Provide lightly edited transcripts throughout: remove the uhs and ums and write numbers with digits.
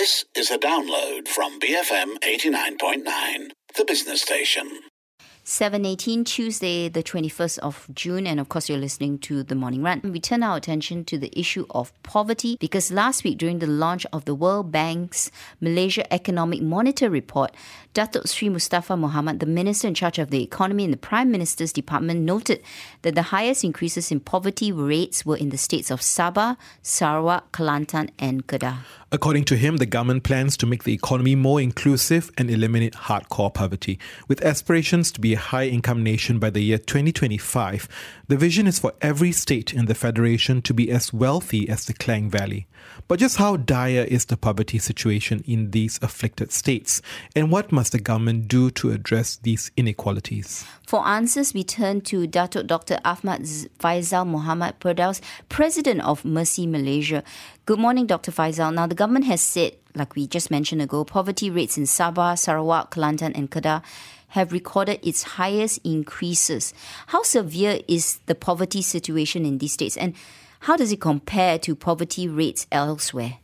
This is a download from BFM 89.9, the business station. 7:18 Tuesday, the 21st of June, and of course you're listening to The Morning Run. We turn our attention to the issue of poverty because last week during the launch of the World Bank's Malaysia Economic Monitor Report, Datuk Sri Mustafa Mohamad, the Minister in charge of the Economy in the Prime Minister's Department, noted that the highest increases in poverty rates were in the states of Sabah, Sarawak, Kelantan and Kedah. According to him, the government plans to make the economy more inclusive and eliminate hardcore poverty. With aspirations to be a high-income nation by the year 2025, the vision is for every state in the Federation to be as wealthy as the Klang Valley. But just how dire is the poverty situation in these afflicted states? And what must the government do to address these inequalities? For answers, we turn to Datuk Dr. Ahmad Faizal Muhammad Perdaus, President of Mercy Malaysia. Good morning, Dr. Faizal. Now, the government has said, like we just mentioned ago, poverty rates in Sabah, Sarawak, Kelantan and Kedah have recorded its highest increases. How severe is the poverty situation in these states, and how does it compare to poverty rates elsewhere?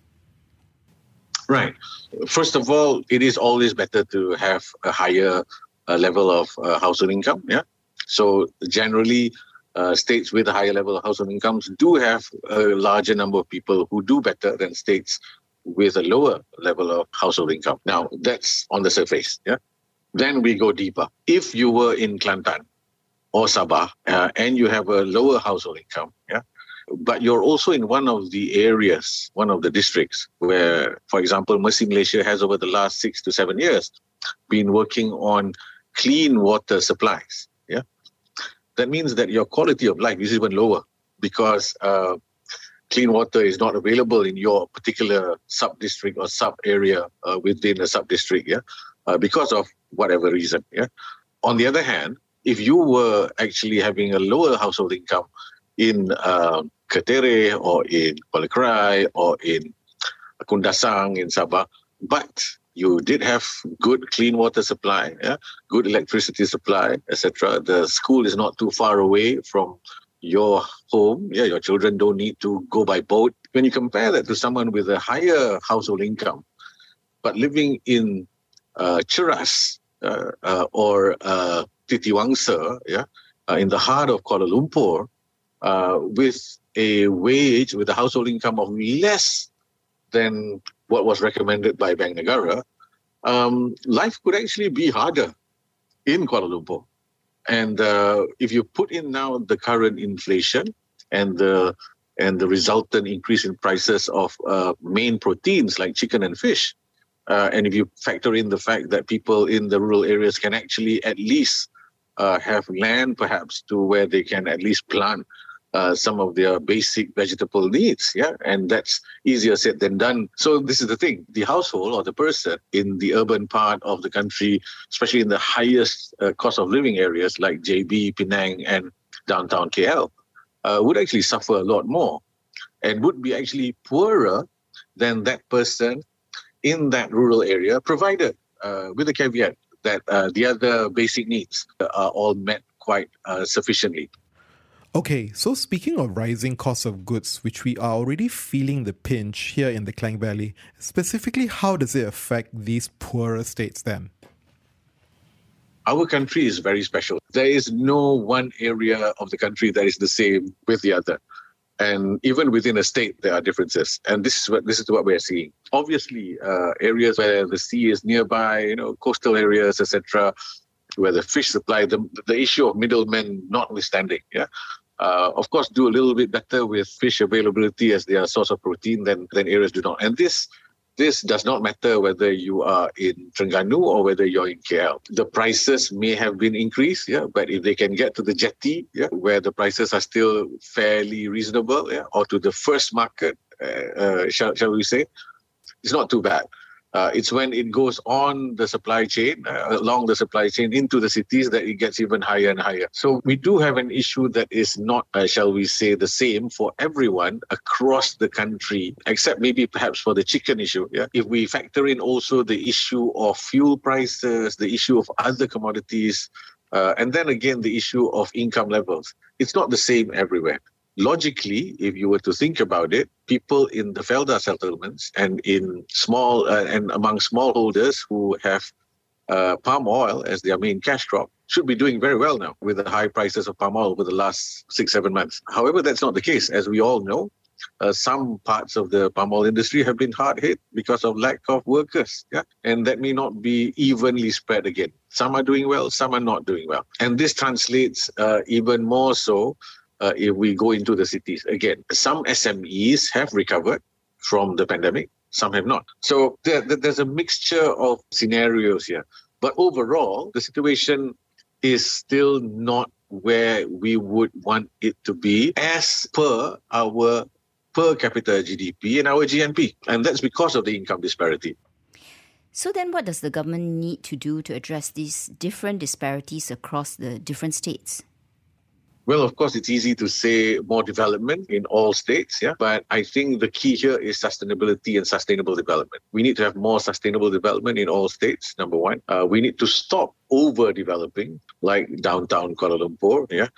Right. First of all, it is always better to have a higher level of household income. Yeah. So generally, states with a higher level of household incomes do have a larger number of people who do better than states with a lower level of household income. Now, that's on the surface. Yeah. Then we go deeper. If you were in Kelantan or Sabah and you have a lower household income, yeah, but you're also in one of the areas, one of the districts where, for example, Mercy Malaysia has over the last 6 to 7 years been working on clean water supplies. Yeah, that means that your quality of life is even lower because clean water is not available in your particular sub-district or sub-area within a sub-district, yeah, because of whatever reason. Yeah. On the other hand, if you were actually having a lower household income in Ketere or in Kuala Krai or in Kundasang in Sabah, but you did have good clean water supply, yeah, good electricity supply, etc. The school is not too far away from your home. Yeah, your children don't need to go by boat. When you compare that to someone with a higher household income, but living in Cheras or Titiwangsa, yeah, in the heart of Kuala Lumpur, with a wage, with a household income of less than what was recommended by Bank Negara, life could actually be harder in Kuala Lumpur. And if you put in now the current inflation and the resultant increase in prices of main proteins like chicken and fish, and if you factor in the fact that people in the rural areas can actually at least have land perhaps to where they can at least plant some of their basic vegetable needs, yeah, and that's easier said than done. So this is the thing, the household or the person in the urban part of the country, especially in the highest cost of living areas like JB, Penang and downtown KL, would actually suffer a lot more and would be actually poorer than that person in that rural area, provided with the caveat that the other basic needs are all met quite sufficiently. Okay, so speaking of rising costs of goods, which we are already feeling the pinch here in the Klang Valley, specifically how does it affect these poorer states then? Our country is very special. There is no one area of the country that is the same with the other. And even within a state, there are differences. And this is what we're seeing. Obviously, areas where the sea is nearby, coastal areas, etc., where the fish supply, the issue of middlemen notwithstanding, yeah, of course, do a little bit better with fish availability as their source of protein than areas do not. And this does not matter whether you are in Terengganu or whether you're in KL. The prices may have been increased, yeah, but if they can get to the jetty, yeah, where the prices are still fairly reasonable, yeah, or to the first market, shall we say, it's not too bad. It's when it goes on the supply chain, along the supply chain into the cities that it gets even higher and higher. So we do have an issue that is not, shall we say, the same for everyone across the country, except maybe perhaps for the chicken issue. Yeah? If we factor in also the issue of fuel prices, the issue of other commodities, and then again the issue of income levels, it's not the same everywhere. Logically, if you were to think about it, people in the Felda settlements and in small and among smallholders who have palm oil as their main cash crop should be doing very well now with the high prices of palm oil over the last 6-7 months. However, that's not the case. As we all know, some parts of the palm oil industry have been hard hit because of lack of workers. Yeah? And that may not be evenly spread again. Some are doing well, some are not doing well. And this translates even more so if we go into the cities. Again, some SMEs have recovered from the pandemic, some have not. So there's a mixture of scenarios here. But overall, the situation is still not where we would want it to be as per our per capita GDP and our GNP. And that's because of the income disparity. So then what does the government need to do to address these different disparities across the different states? Well, of course, it's easy to say more development in all states, yeah. But I think the key here is sustainability and sustainable development. We need to have more sustainable development in all states, number one. We need to stop overdeveloping, like downtown Kuala Lumpur, yeah.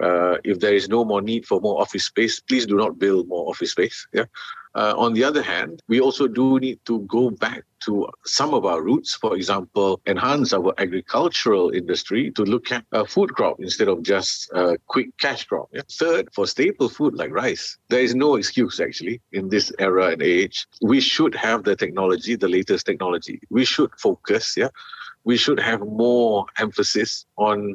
If there is no more need for more office space, please do not build more office space, yeah. On the other hand, we also do need to go back to some of our roots, for example, enhance our agricultural industry to look at a food crop instead of just a quick cash crop. Yeah? Third, for staple food like rice, there is no excuse actually in this era and age. We should have the technology, the latest technology. We should focus, yeah. We should have more emphasis on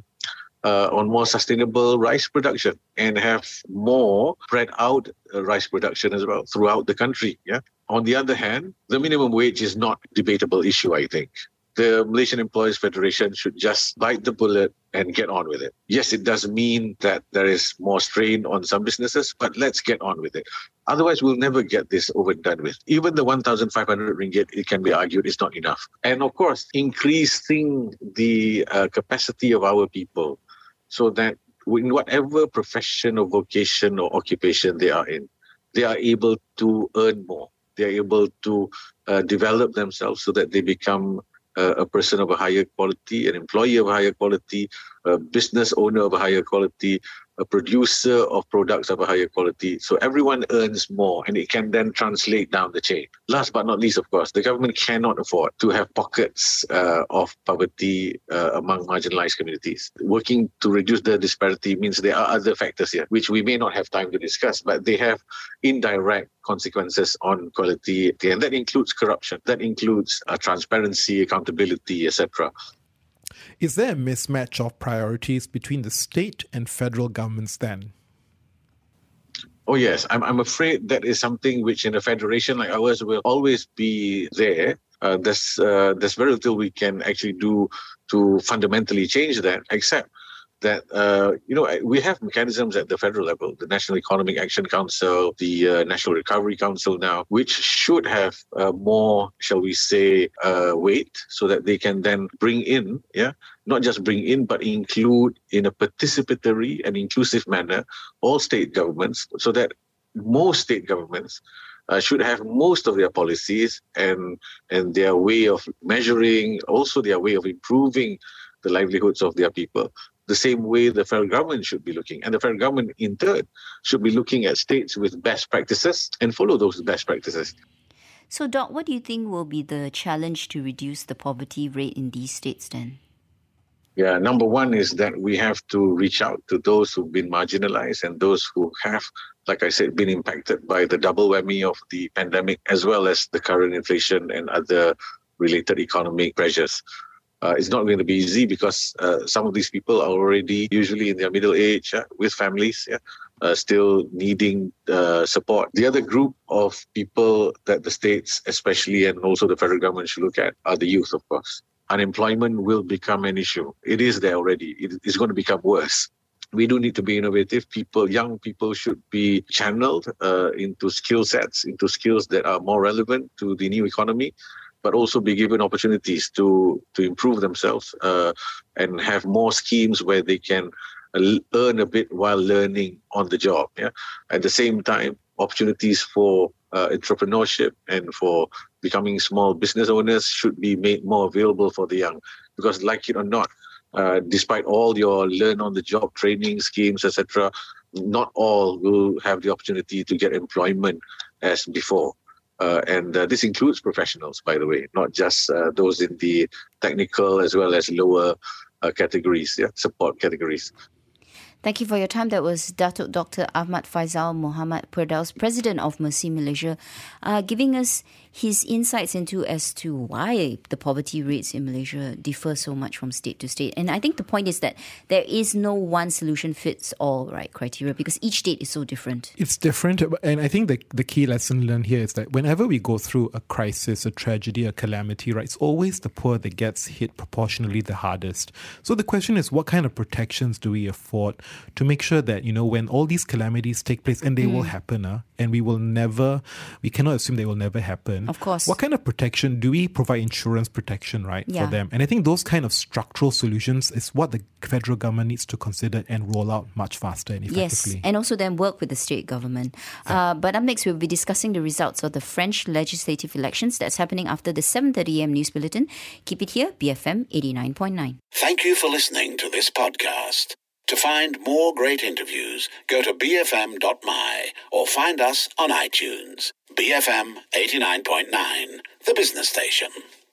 more sustainable rice production and have more spread out rice production as well throughout the country. Yeah. On the other hand, the minimum wage is not a debatable issue, I think. The Malaysian Employees Federation should just bite the bullet and get on with it. Yes, it does mean that there is more strain on some businesses, but let's get on with it. Otherwise, we'll never get this over and done with. Even the 1,500 ringgit, it can be argued, is not enough. And of course, increasing the capacity of our people so that in whatever profession or vocation or occupation they are in, they are able to earn more. They are able to develop themselves so that they become a person of a higher quality, an employee of a higher quality, a business owner of a higher quality, a producer of products of a higher quality. So everyone earns more and it can then translate down the chain. Last but not least, of course, the government cannot afford to have pockets of poverty among marginalized communities. Working to reduce the disparity means there are other factors here, which we may not have time to discuss, but they have indirect consequences on quality. And that includes corruption. That includes transparency, accountability, etc. Is there a mismatch of priorities between the state and federal governments then? Oh, yes. I'm afraid that is something which in a federation like ours will always be there. There's very little we can actually do to fundamentally change that, except that, we have mechanisms at the federal level, the National Economic Action Council, the National Recovery Council now, which should have more, shall we say, weight so that they can then bring in, not just bring in, but include in a participatory and inclusive manner all state governments so that most state governments should have most of their policies and their way of measuring, also their way of improving the livelihoods of their people. The same way the federal government should be looking. And the federal government, in turn, should be looking at states with best practices and follow those best practices. So, Doc, what do you think will be the challenge to reduce the poverty rate in these states then? Yeah, number one is that we have to reach out to those who've been marginalized and those who have, like I said, been impacted by the double whammy of the pandemic as well as the current inflation and other related economic pressures. It's not going to be easy because some of these people are already usually in their middle age with families, still needing support. The other group of people that the states especially and also the federal government should look at are the youth, of course. Unemployment will become an issue. It is there already. It's going to become worse. We do need to be innovative. Young people should be channeled into skill sets, into skills that are more relevant to the new economy, but also be given opportunities to improve themselves and have more schemes where they can earn a bit while learning on the job. Yeah? At the same time, opportunities for entrepreneurship and for becoming small business owners should be made more available for the young. Because like it or not, despite all your learn-on-the-job training schemes, etc., not all will have the opportunity to get employment as before. And this includes professionals, by the way, not just those in the technical as well as lower categories, support categories. Thank you for your time. That was Datuk Dr. Ahmad Faizal Muhammad Perdaus, President of Mercy Malaysia, giving us his insights into as to why the poverty rates in Malaysia differ so much from state to state. And I think the point is that there is no one solution fits all, right, criteria, because each state is so different. It's different. And I think the key lesson learned here is that whenever we go through a crisis, a tragedy, a calamity, right, it's always the poor that gets hit proportionally the hardest. So the question is, what kind of protections do we afford to make sure that, when all these calamities take place, and they will happen, and we cannot assume they will never happen. Of course. What kind of protection do we provide? Insurance protection, right, for them? And I think those kind of structural solutions is what the federal government needs to consider and roll out much faster and effectively. Yes, and also then work with the state government. But up next, we'll be discussing the results of the French legislative elections that's happening after the 7:30 a.m. news bulletin. Keep it here, BFM 89.9. Thank you for listening to this podcast. To find more great interviews, go to bfm.my or find us on iTunes. BFM 89.9, the business station.